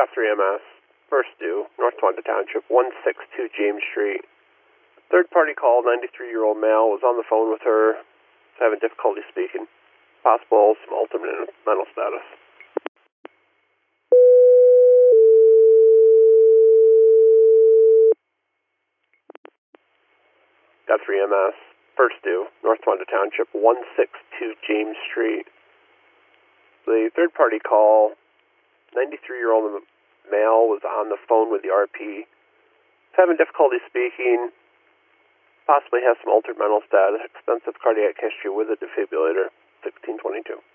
Got 3MS. First due, North Tawanda Township, 162 James Street. Third party call, 93-year-old male, was on the phone with her, having difficulty speaking. Possible some alternate mental status. Got 3MS. First due, North Tawanda Township, 162 James Street. The third party call, 93-year-old male, was on the phone with the RP, having difficulty speaking, possibly has some altered mental status, extensive cardiac history with a defibrillator, 1622.